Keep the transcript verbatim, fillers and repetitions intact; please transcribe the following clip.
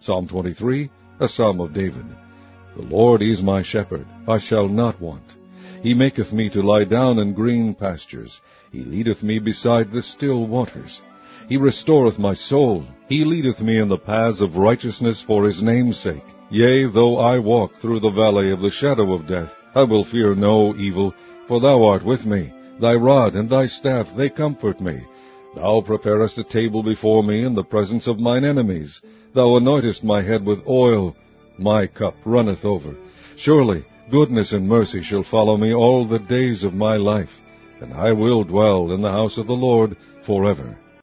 Psalm twenty-three, a psalm of David. The Lord is my shepherd, I shall not want. He maketh me to lie down in green pastures. He leadeth me beside the still waters. He restoreth my soul. He leadeth me in the paths of righteousness for his name's sake. Yea, though I walk through the valley of the shadow of death, I will fear no evil, for thou art with me. Thy rod and thy staff, they comfort me. Thou preparest a table before me in the presence of mine enemies. Thou anointest my head with oil. My cup runneth over. Surely goodness and mercy shall follow me all the days of my life, and I will dwell in the house of the Lord forever.